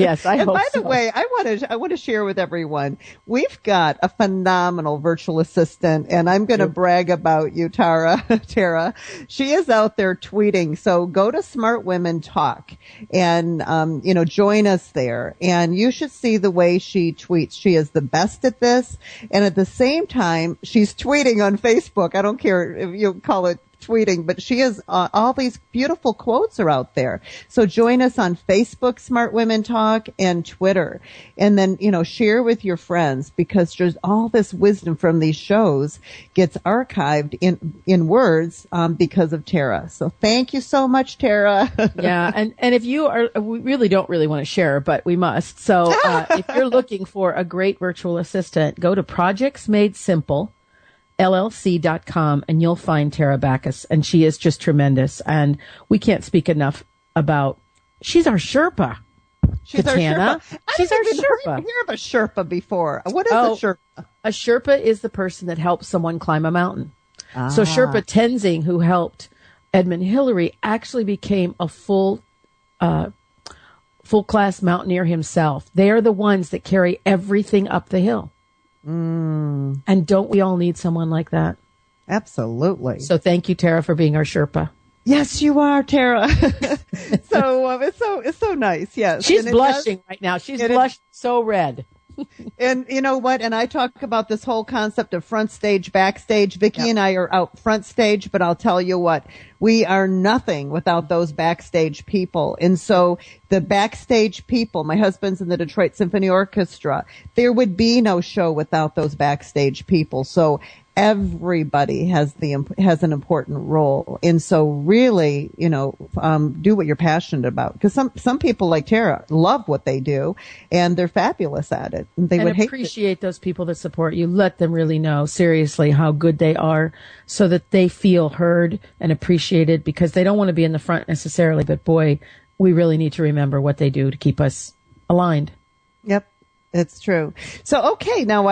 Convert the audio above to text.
Yes, I and hope by the so. way, I want to share with everyone, we've got a phenomenal virtual assistant, and I'm going to brag about you, Tara. She is out there tweeting. So go to Smart Women Talk and, join us there. And you should see the way she tweets. She is the best at this. And at the same time, she's tweeting on Facebook. I don't care if you call it tweeting, but she has all these beautiful quotes are out there. So join us on Facebook, Smart Women Talk, and Twitter. And then, share with your friends, because there's all this wisdom from these shows gets archived in words because of Tara. So thank you so much, Tara. Yeah. And if you are, we really don't really want to share, but we must. So if you're looking for a great virtual assistant, go to Projects Made Simple LLC.com, and you'll find Tara Backus, and she is just tremendous. And we can't speak enough about, she's our Sherpa. She's Katana. our Sherpa. She's our Sherpa. Sherpa. Hear of a Sherpa before. What is a Sherpa? A Sherpa is the person that helps someone climb a mountain. So Sherpa Tenzing, who helped Edmund Hillary, actually became a full class mountaineer himself. They are the ones that carry everything up the hill. And don't we all need someone like that? Absolutely. So thank you, Tara, for being our Sherpa. Yes, you are, Tara. It's so nice. Yes. She's blushing right now. She's blushed so red. And you know what? And I talk about this whole concept of front stage, backstage. Vicki and I are out front stage, but I'll tell you what, we are nothing without those backstage people. And so the backstage people, my husband's in the Detroit Symphony Orchestra, there would be no show without those backstage people. So everybody has an important role. And so really, do what you're passionate about. Because some people like Tara love what they do and they're fabulous at it. And they would appreciate those people that support you. Let them really know seriously how good they are so that they feel heard and appreciated, because they don't want to be in the front necessarily. But boy, we really need to remember what they do to keep us aligned. Yep, it's true. So, okay, now